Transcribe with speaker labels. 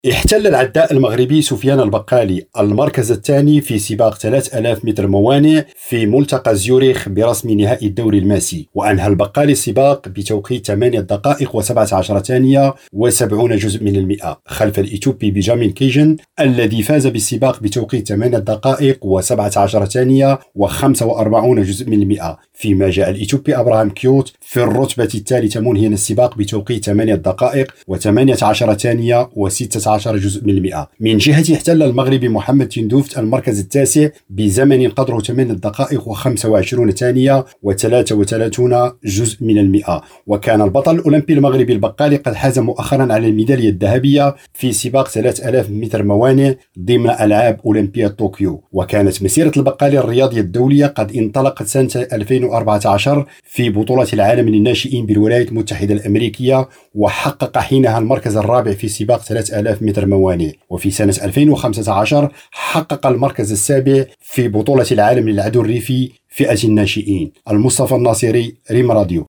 Speaker 1: احتل العداء المغربي سفيان البقالي المركز الثاني في سباق 3000 متر موانئ في ملتقى زيوريخ برسم نهائي الدوري الماسي، وأنهى البقالي السباق بتوقيت 8 دقائق و17 ثانية و70 جزء من المئة خلف الإثيوبي بنجامين كيجن الذي فاز بالسباق بتوقيت 8 دقائق و17 ثانية و45 جزء من المئة، فيما جاء الإثيوبي أبراهام كيوت في الرتبة الثالثة منهيا السباق بتوقيت 8 دقائق و18 ثانية و16 جزء من المئة. من جهة احتل المغربي محمد تندوفت المركز التاسع بزمن قدره 8 دقائق و25 ثانية و33 جزء من المئة، وكان البطل الأولمبي المغربي البقالي قد حاز مؤخرا على الميدالية الذهبية في سباق 3000 متر موانئ ضمن ألعاب أولمبياد طوكيو. وكانت مسيرة البقالي الرياضية الدولية قد انطلقت سنة 2014 في بطولة العالم للناشئين بالولايات المتحدة الأمريكية، وحقق حينها المركز الرابع في سباق 3000 متر موانئ. وفي سنة 2015 حقق المركز السابع في بطولة العالم للعدو الريفي فئة الناشئين. المصطفى الناصري، ريم راديو.